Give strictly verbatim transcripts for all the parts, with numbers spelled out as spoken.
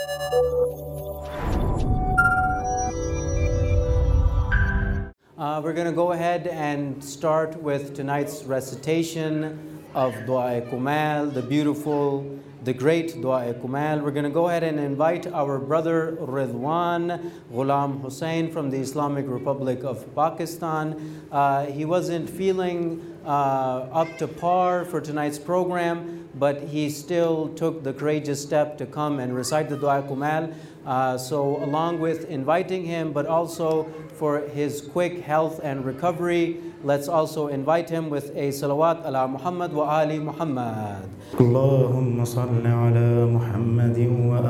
Uh, we're going to go ahead and start with tonight's recitation of Dua Kumal, the beautiful, the great Dua Kumal. We're going to go ahead and invite our brother Ridwan Ghulam Hussain from the Islamic Republic of Pakistan. Uh, he wasn't feeling uh, up to par for tonight's program, but he still took the courageous step to come and recite the Dua Kumal. Uh, so along with inviting him, but also for his quick health and recovery, let's also invite him with a salawat ala Muhammad wa ali Muhammad. Allahumma salli ala Muhammadin wa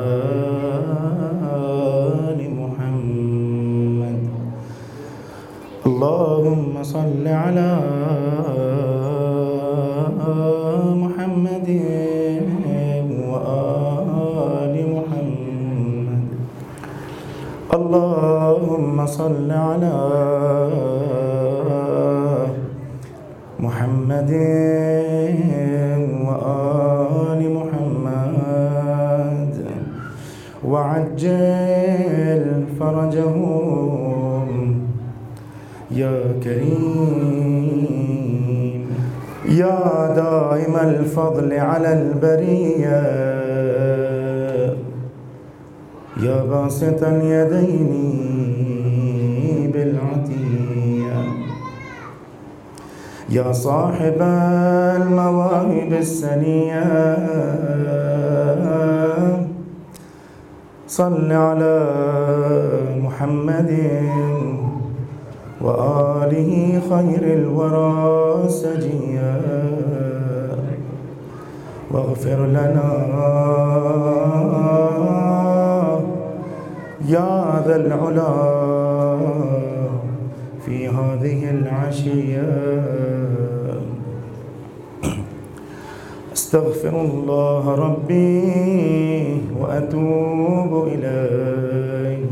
ali Muhammad. Allahumma salli ala Muhammadin wa ali Muhammad. Allahumma salli ala Muhammadin wa ali Muhammad wa ajjil farajahum ya Kareem ya daim al-fadl ala al-bariyya ya basit al-yadayni bil-atiyya يا صاحب المواهب السنية صل على محمد وآله خير الورى سجيا واغفر لنا يا ذا العلا في هذه العشية. أستغفر الله ربي وأتوب إليه.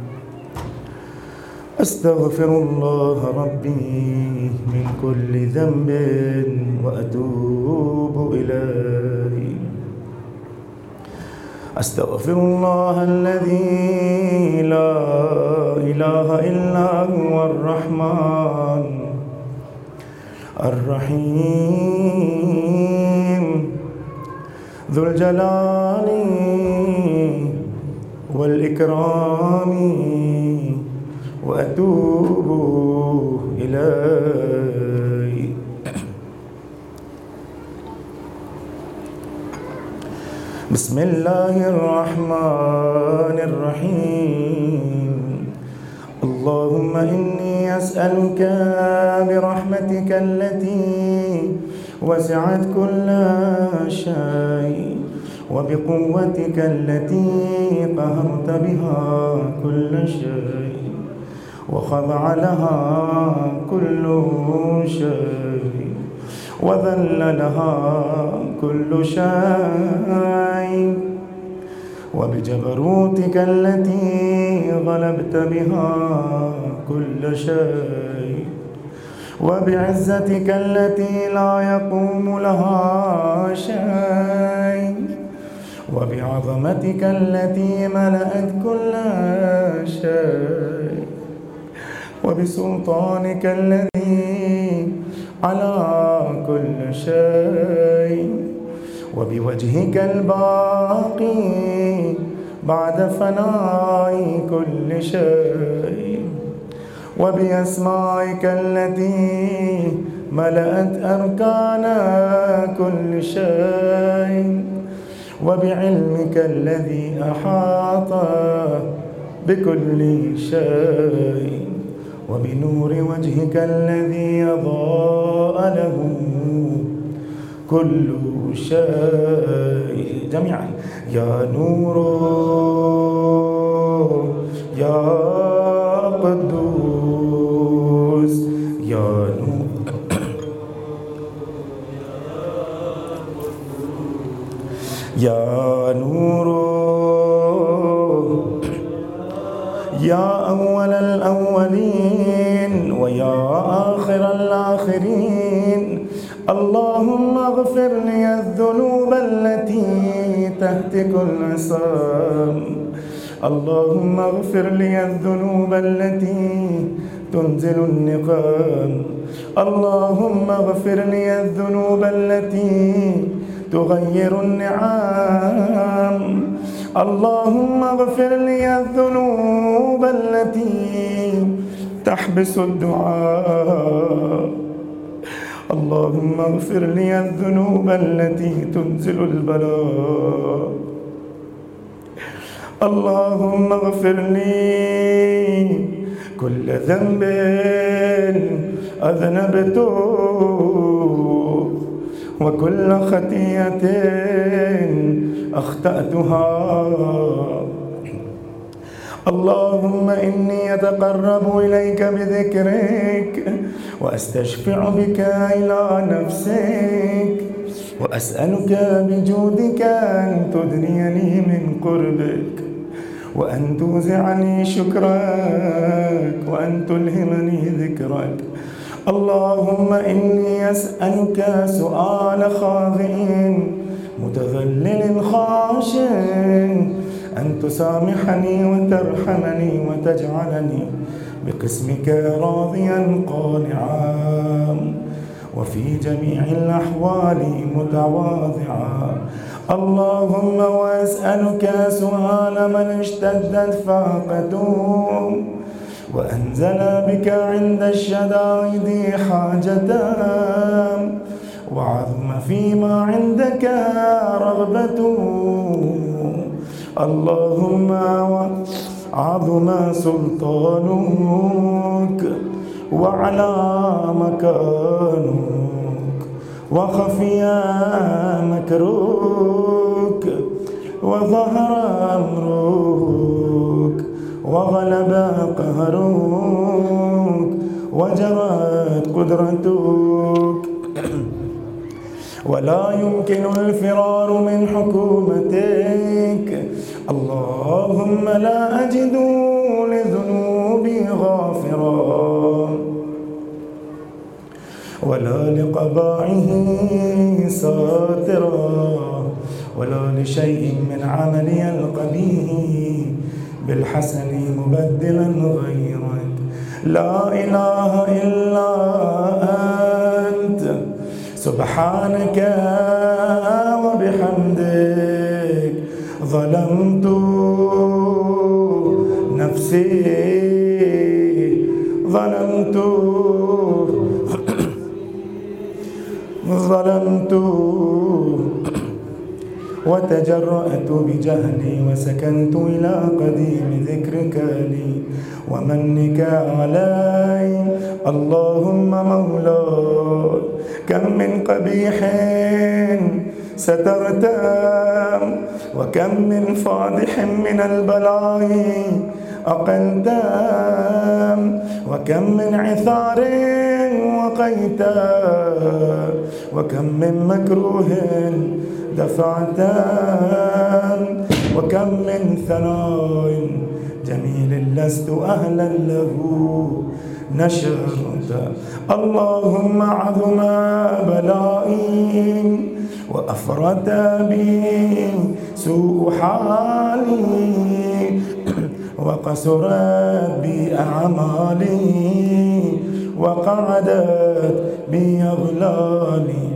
أستغفر الله ربي من كل ذنب وأتوب إليه. أستغفر الله الذي لا إله إلا هو الرحمن الرحيم ذو الجلال والإكرام وأتوب إليه. بسم الله الرحمن الرحيم. اللهم إني أسألك برحمتك التي وسعت كل شيء وبقوتك التي قهرت بها كل شيء وخضع لها كل شيء وذل لها كل شيء وبجبروتك التي غلبت بها كل شيء وبعزتك التي لا يقوم لها شيء وبعظمتك التي ملأت كل شيء وبسلطانك الذي على كل شيء وبوجهك الباقي بعد فناء كل شيء وبأسمائك التي ملأت أركان كل شيء وبعلمك الذي أحاط بكل شيء وبنور وجهك الذي أضاء له كل شيء جميعا. يا نور يا قدوس يا نور يا نور يا أول الأولين ويا آخر الآخرين اللهم اغفر لي الذنوب التي تهتك العصام. اللهم اغفر لي الذنوب التي تنزل النقام. اللهم اغفر لي الذنوب التي تغير النعام. اللهم اغفر لي الذنوب التي تحبس الدعاء. اللهم اغفر لي الذنوب التي تنزل البلاء. اللهم اغفر لي كل ذنب أذنبته وكل خطيئة أخطأتها. اللهم إني أتقرب إليك بذكرك وأستشفع بك إلى نفسك وأسألك بجودك أن تدنيني من قربك وأن توزعني شكرك وأن تلهمني ذكرك. اللهم إني أسألك سؤال خاضع متذلل خاشع أن تسامحني وترحمني وتجعلني بقسمك راضيا قانعا وفي جميع الأحوال متواضعا. اللهم وأسألك سؤال من اشتدت فاقته وأنزل بك عند الشدائد حاجة وعظم فيما عندك رغبته. اللهم عظم سلطانك وعلى مكانك وخفي مكروك وظهر أمرك وغلب قهرك وجرت قدرتك ولا يمكن الفرار من حكومتك. اللهم لا أجد لذنوبي غافرا ولا لقبائه ساترا ولا لشيء من عملي القبيح بالحسن مبدلا غيرك. لا إله إلا أنت سبحانك وبحمدك ظلمت نفسي ظلمت ظلمت وتجرأت بجهلي وسكنت إلى قديم ذكرك لي ومنك علي. اللهم مولاي كم من قبيح سترت وكم من فاضح من البلاء أقلت وكم من عثار وقيت وكم من مكروه دفعت وكم من ثناء جميل لست أهلا له نشرت. اللهم عظم بلائي وأفرط بي سوء حالي وقصرت بي أعمالي وقعدت بي أغلالي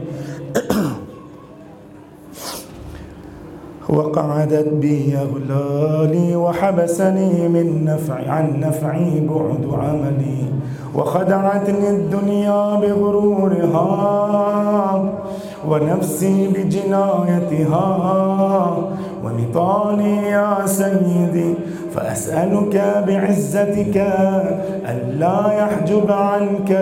وقعدت بي أغلالي وحبسني من نفع عن نفعي بعد عملي وخدعتني الدنيا بغرورها ونفسي بجنايتها ومطالي يا سيدي. فأسألك بعزتك ألا يحجب عنك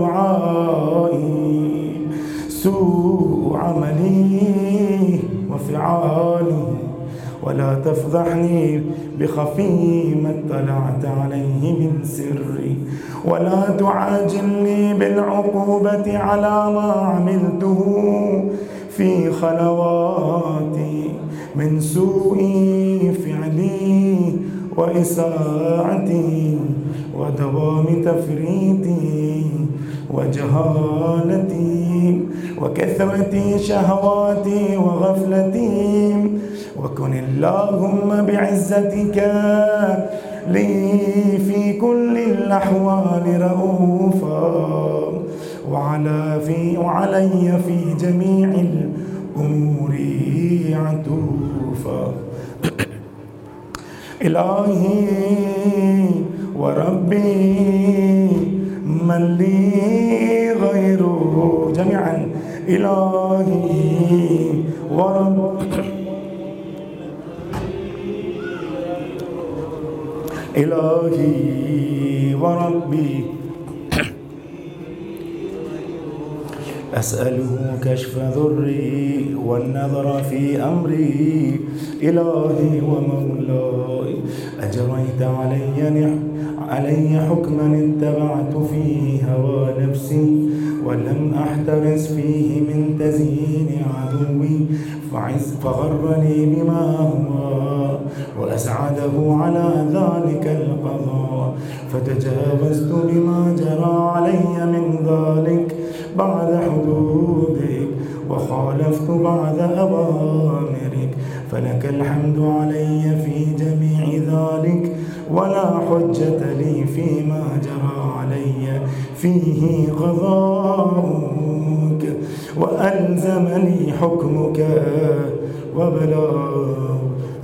دعائي سوء عملي وفعالي ولا تفضحني بخفي ما اطلعت عليه من سري ولا تعاجلني بالعقوبة على ما عملته في خلواتي من سوء فعلي وإساءتي ودوام تفريطي. وجهالتي وكثرة شهواتي وغفلتي، وكن اللهم بعزتك لي في كل الأحوال رؤوفا، وعلى في وعلي في جميع الأمور عطوفا. إلهي وربي من لي غيره، جميعا إلهي وربي إلهي وربي أسأله كشف ضري والنظر في أمري. إلهي ومولاي أجريت علي علي حكما اتبعت فيه هوى نفسي، ولم أحترس فيه من تزيين عدوي، فغرني بما هو وأسعده على ذلك القضاء، فتجاوزت بما جرى علي من ذلك بعد حدودك، وخالفت بعد أوامرك، فلك الحمد علي في جميع ذلك، ولا حجة لي فيما جرى علي فيه قضاؤك، وألزمني حكمك وبلاغ.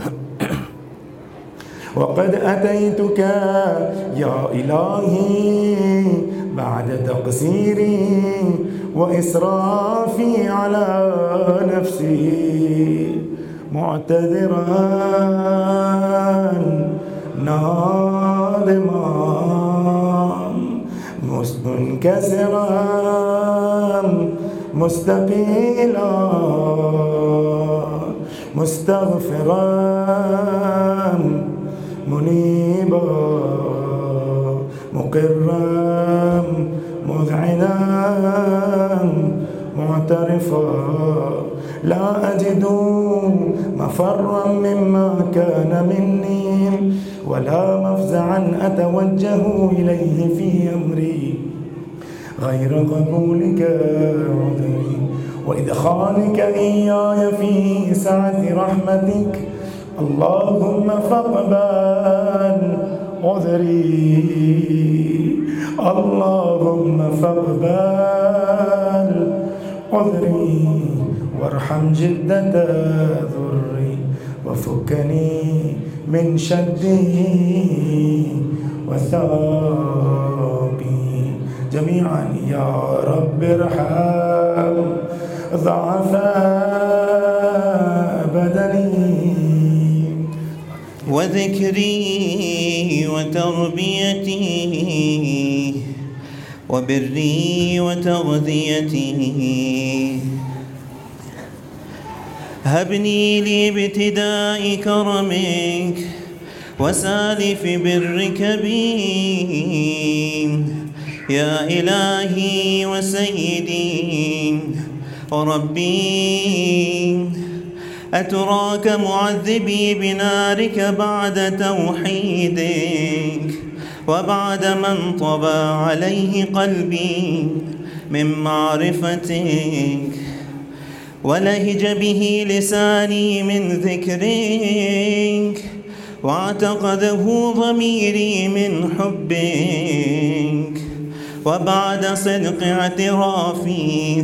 وقد أتيتك يا إلهي بعد تقصيري وإسرافي على نفسي، معتذرا ناظما مستنكسرا مستقيلا مستغفرا منيبا مقرا مذعنا معترفا، لا أجد مفرا مما كان مني، ولا مفزعا أتوجه إليه في أمري غير قبولك عذري وإدخالك إياي في سعة رحمتك. اللهم فاقبل عذري، اللهم فاقبل عذري، وارحم جدة ضري، وفكني من شدي وثابي. جميعا يا رب ارحم ضعف بدني وذكري وتربيتي وبري وتغذيتي. هبني لي بابتداء كرمك وسالف برك بي، يا إلهي وسيدي وربي. أتراك معذبي بنارك بعد توحيدك، وبعد من طبى عليه قلبي من معرفتك، ولهج به لساني من ذكرك، واعتقده ضميري من حبك، وبعد صدق اعترافي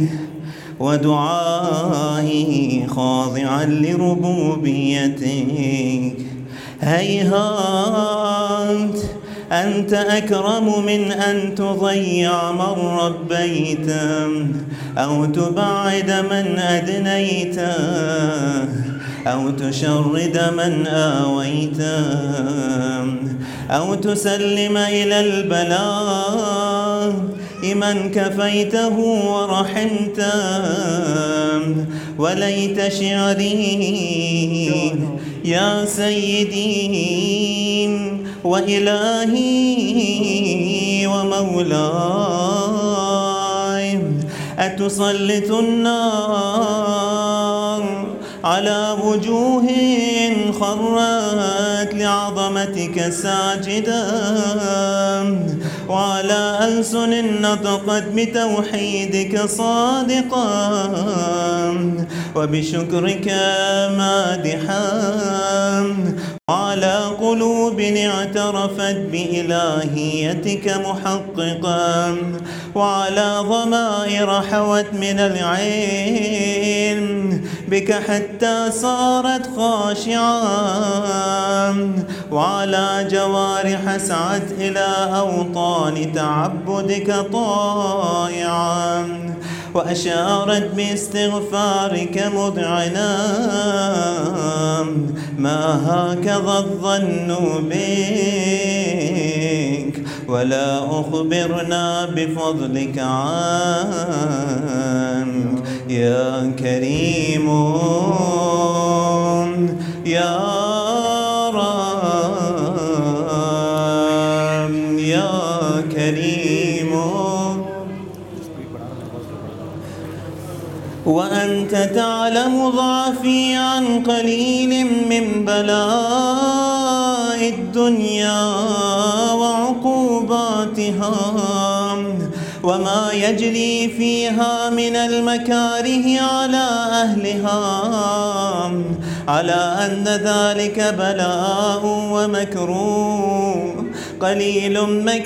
ودعائي خاضعا لربوبيتك. هيهات أنت أكرم من أن تضيع من ربيت، أو تبعد من أدنيت، أو تشرد من آويت، أو تسلم إلى البلاء من كفيته ورحمته. وليت شعري يا سيدي وإلهي ومولاي، أتسلط النار على وجوه خرت لعظمتك ساجدا، وعلى ألسن نطقت بتوحيدك صادقا، وبشكرك مادحا، وعلى قلوب اعترفت بإلهيتك محققا، وعلى ضمائر حوت من العلم بك حتى صارت خاشعة، وعلى جوارح سعت إلى أوطان تعبدك طائعا، وأشارت باستغفارك مذعنا، ما هكذا الظن بك، ولا أخبرنا بفضلك عنك يا كريم يا رب يا كريم. وأنت تعلم ضعفي عن قليل من بلاء الدنيا وعقوباتها، وما يجري فيها من المكاره على أهلها، على أن ذلك بلاء ومكروه، قليل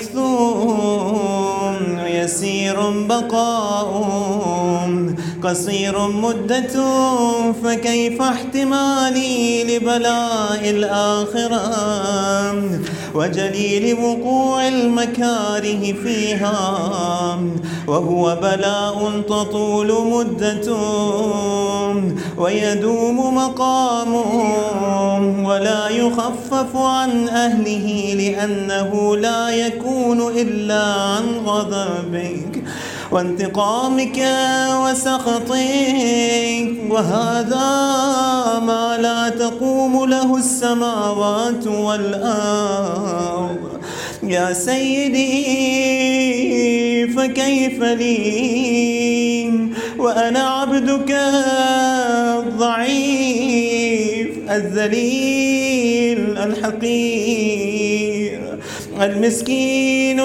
مكثوم، يسير بقاء، قصير مدة، فكيف احتمالي لبلاء الآخرة وجليل وقوع المكاره فيها، وهو بلاء تطول مدة ويدوم مقام، ولا يخفف عن أهله، لأنه لا يكون إلا عن غضبك وانتقامك وسخطك، وهذا ما لا تقوم له السماوات والأرض. يا سيدي فكيف لي وأنا عبدك الضعيف الذليل الحقير المسكين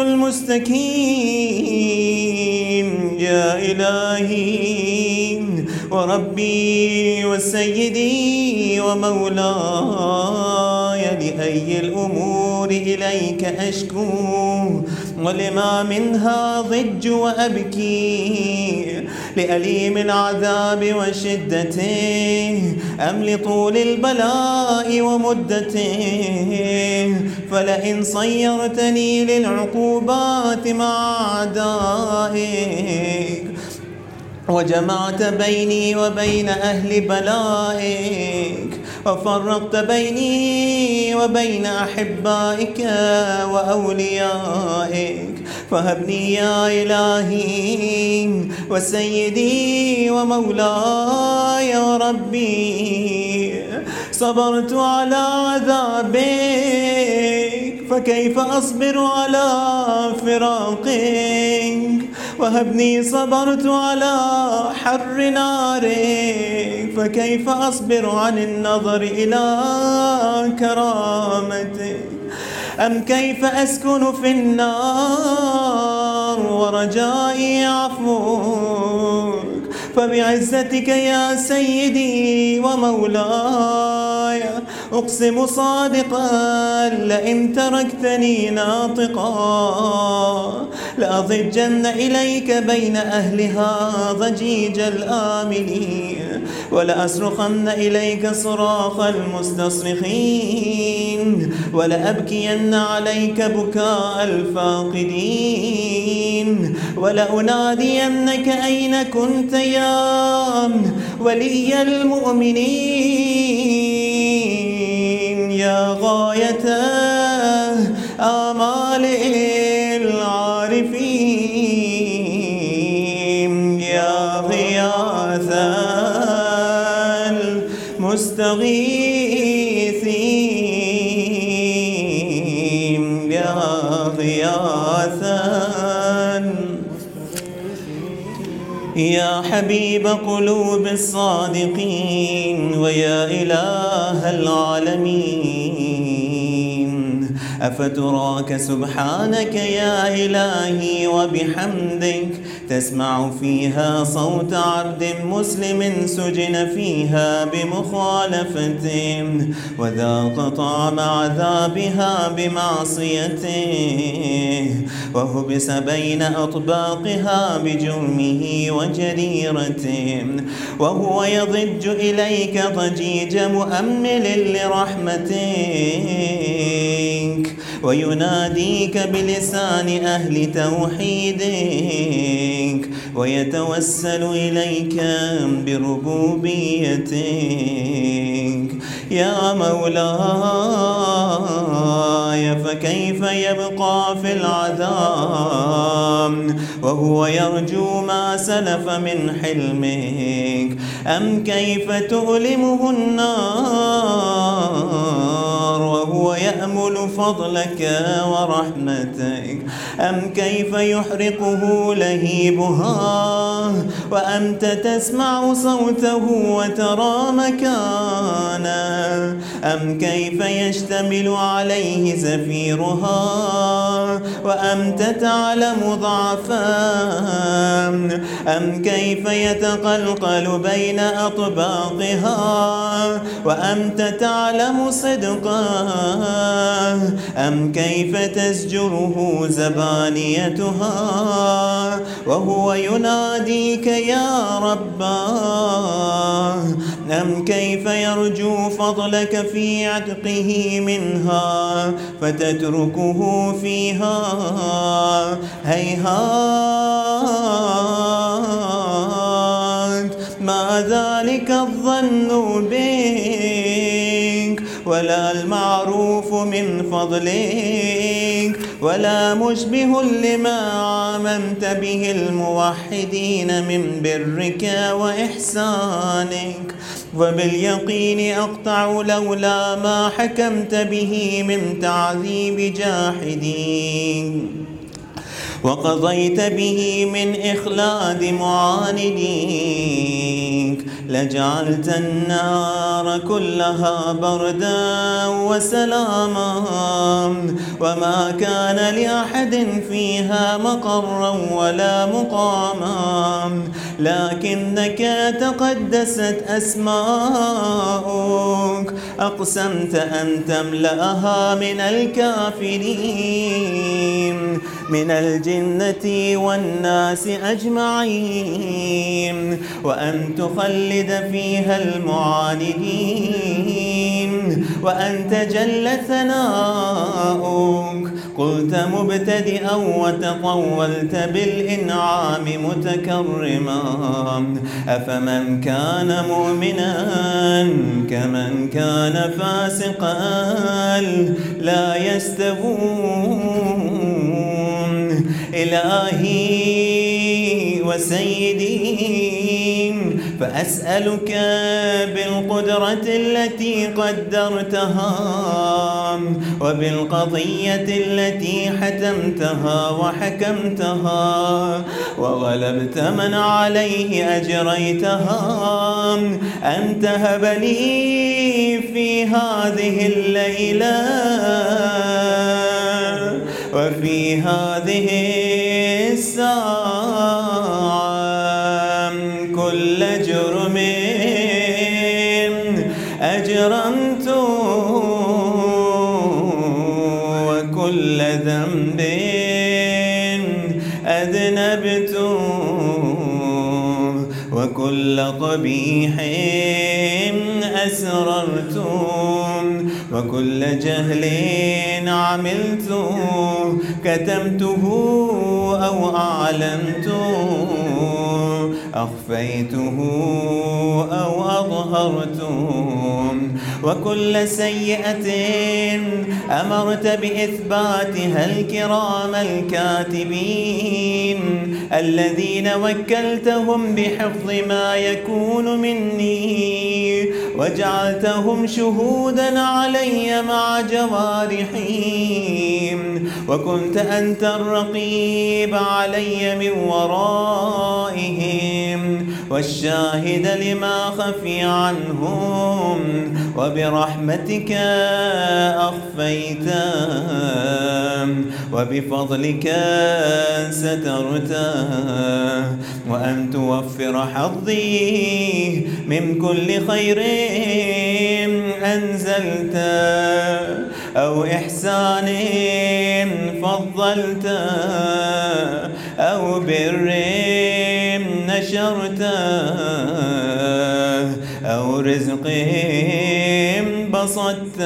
المستكين. يا إلهي وربي وسيدي ومولاي، لأي الأمور إليك أشكو، ولما منها ضج وأبكي، لأليم العذاب وشدته أم لطول البلاء ومدته؟ فلئن صيرتني للعقوبات مع أعدائك وجمعت بيني وبين أهل بلائك وفرقت بيني وبين أحبائك وأوليائك، فهبني يا إلهي وسيدي ومولاي وربي. صبرت على عذابك، فكيف أصبر على فراقك؟ وهبني صبرت على حر نارك، فكيف أصبر عن النظر إلى كرامتك؟ أم كيف أسكن في النار ورجائي عفوك؟ فبعزتك يا سيدي ومولاي أقسم صادقا، لئن تركتني ناطقا لأضجن إليك بين أهلها ضجيج الآمنين، ولأصرخن إليك صراخ المستصرخين، ولأبكين عليك بكاء الفاقدين، ولأنادينك أين كنت يا ولي المؤمنين، يا غاية آمال العارفين، يا غياث المستغيثين، يا غياث يا حبيب قلوب الصادقين ويا إله العالمين، أفتراك سبحانك يا إلهي وبحمدك تسمع فيها صوت عبد مسلم سجن فيها بمخالفته وذاق طعم عذابها بمعصيته وهبس بين أطباقها بجرمه وجريرته، وهو يضج إليك ضجيج مؤمل لرحمتك ويناديك بلسان أهل توحيدك ويتوسل إليك بربوبيتك. يا مولاي فكيف يبقى في العذاب وهو يرجو ما سلف من حلمك؟ أم كيف تؤلمه النار وهو يأمل فضلك ورحمتك؟ أم كيف يحرقه لهيبها وأنت تسمع صوته وترى مكانه؟ أم كيف يشتمل عليه زفيرها وأنت تعلم ضعفا؟ أم كيف يتقلقل بين أطباقها وأنت تعلم صدقا؟ أم كيف تزجره زبانيتها وهو يناديك يا رباه؟ أم كيف يرجو فضلك في عتقه منها فتتركه فيها؟ هيهات ما ذلك الظن بك ولا المعروف من فضلك ولا مشبه لما عاممت به الموحدين من برك وإحسانك، وباليقين أقطع لولا ما حكمت به من تعذيب جاحدين وقضيت به من إخلاد معانديك لجعلت النار كلها بردا وسلاما وما كان لأحد فيها مقرا ولا مقاما، لكنك تقدست أسماؤك أقسمت أن تملأها من الكافرين من الجنة والناس أجمعين وأن تخلد فيها المعاندين وأن تجل ثناؤك. قلت مبتدئا وتطولت بالإنعام متكرما، أفمن كان مؤمنا كمن كان فاسقا لا يستوون. إلهي وسيدي فأسألك بالقدرة التي قدرتها وبالقضية التي حتمتها وحكمتها وغلبت من عليه أجريتها أن تهب لي في هذه الليلة وفي هذه الساعة كل جرم أجرمت وكل ذنب أذنبت وكل قبيح أسررت وكل جهل عملت كتمته أو أعلنته أخفيته أو أظهرته وكل سيئة أمرت بإثباتها الكرام الكاتبين الذين وكلتهم بحفظ ما يكون مني وجعلتهم شهودا علي مع جوارحي، وكنت أنت الرقيب علي من ورائهم والشاهد لما خفي عنهم، وبرحمتك أخفيت وبفضلك سترت، وأن توفر حظي من كل خير أنزلت أو إحسان فضلت أو بر نشرت أو رزق بسطت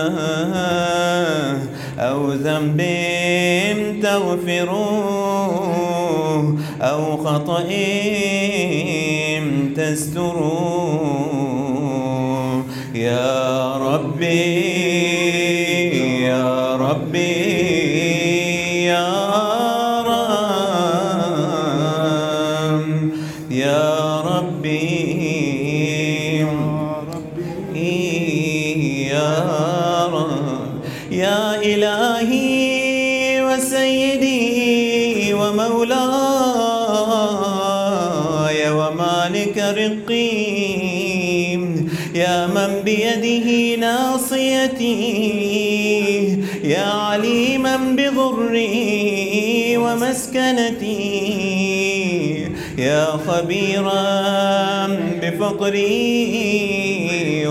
أو ذنب تغفر أو خطأ تستر. يا ربي يا ربي يا رب يا ربي يا رب يا إلهي وسيدي ومولاي ومالك رقي، يا من بيده ناصيتي، يا عليما بضري ومسكنتي، يا خبيرا بفقري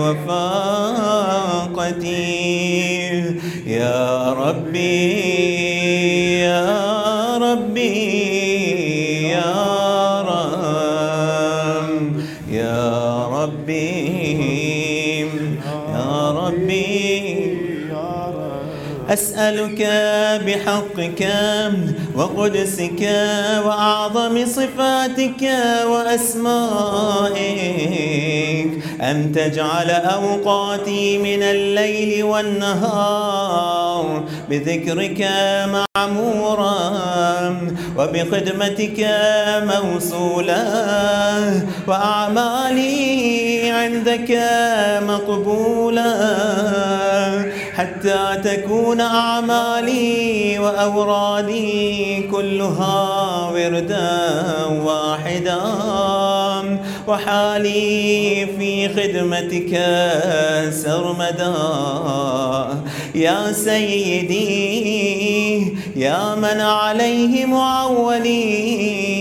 وفاقتي. يا ربي يا ربي يا رب يا ربي يا ربي، أسألك بحقك وقدسك وأعظم صفاتك وأسمائك أن تجعل أوقاتي من الليل والنهار بذكرك معمورا وبخدمتك موصولا، وأعمالي عندك مقبولا، حتى تكون أعمالي وأورادي كلها وردا واحدا، وحالي في خدمتك سرمدا. يا سيدي يا من عليه معولي،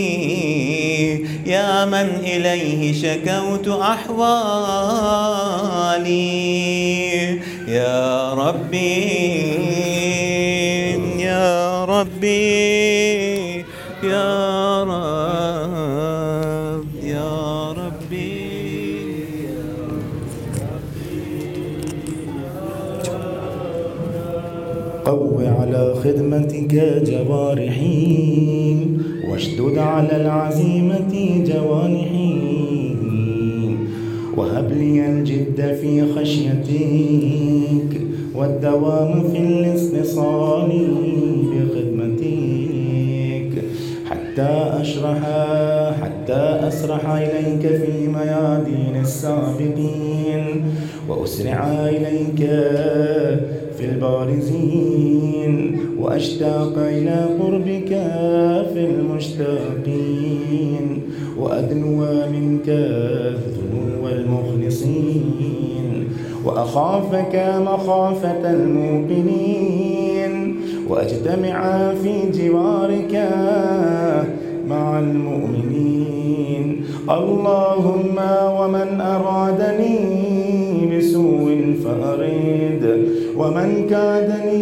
يا من إليه شكوت أحوالي. يا ربي يا ربي يا رب يا ربي. قو على خدمتك جوارحي، واشدد على العزيمة جوانحي، وهب لي الجد في خشيتك والدوام في الاستيصال بخدمتك، حتى أشرح حتى أسرح إليك في ميادين السابقين، وأسرع إليك في البارزين، وأشتاق إلى قربك في المشتاقين، وأدنو منك ذنو المخلصين، وأخافك مخافة الموقنين، وأجتمع في جوارك مع المؤمنين. اللهم ومن أرادني بسوء فأرد، ومن كادني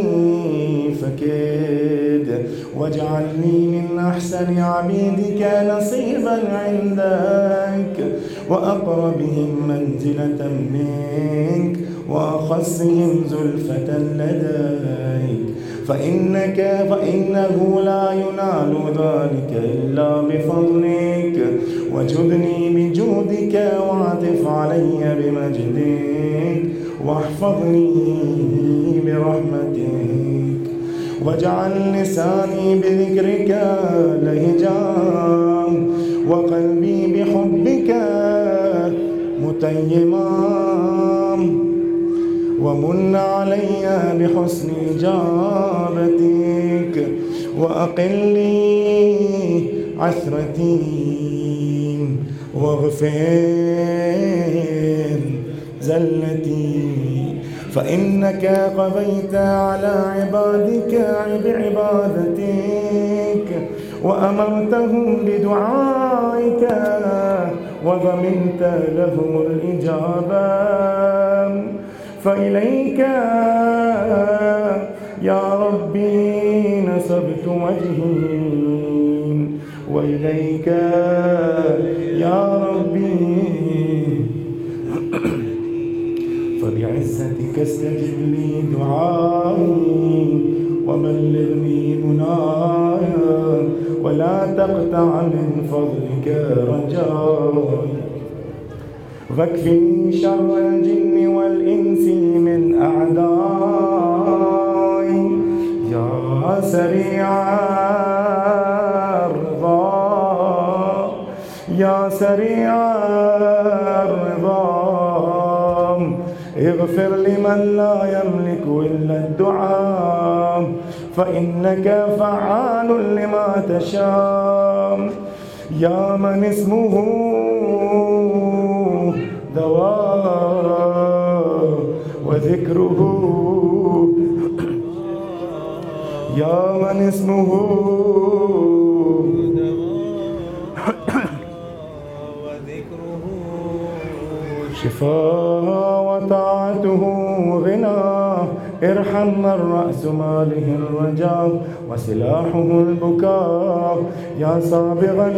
فكد، واجعلني من أحسن عبيدك نصيبا عندك، وأقربهم منزلة منك، وأخصهم زلفة لديك، فإنك فإنه لا ينال ذلك إلا بفضلك. وجدني بجودك واعطف علي بمجدك، واحفظني برحمتك، واجعل لساني بذكرك لهجا، وقلبي بحبك التيمام ومن علي بحسن إجابتك وأقل لي عثرتي واغفر زلتي، فإنك قضيت على عبادك بعبادتك وأمرتهم بدعائك وضمنت لهم الإجابة، فإليك يا ربي نصبت وجهي وإليك يا ربي، فبعزتك استجب لي دعائي وبلغني مناي ولا تقطع من فضلك رجائي، واكفني شر الجن والإنس من أعدائي يا سريع الرضا يا سريع الرضا، اغفر لمن لا يملك إلا الدعاء فإنك فعال لما تشاء، يا من اسمه دواء وذكره يا من اسمه شفاء وطاعته غنى، ارحم من رأس ماله الرجاء وسلاحه البكاء، يا سابغ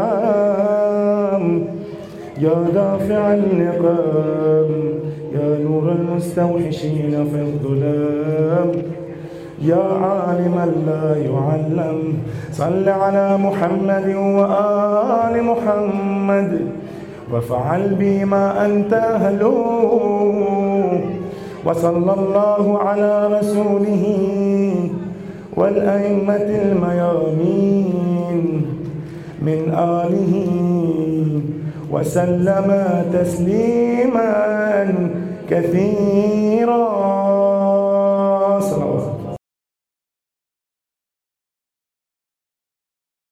النعم يا دافع النقام، يا نور المستوحشين في الظلام، يا عالما لا يعلم، صل على محمد وآل محمد وافعل بي ما أنت أهله، وصلى الله على رسوله والأئمة الميامين من آله وسلم تسليما كثيرا.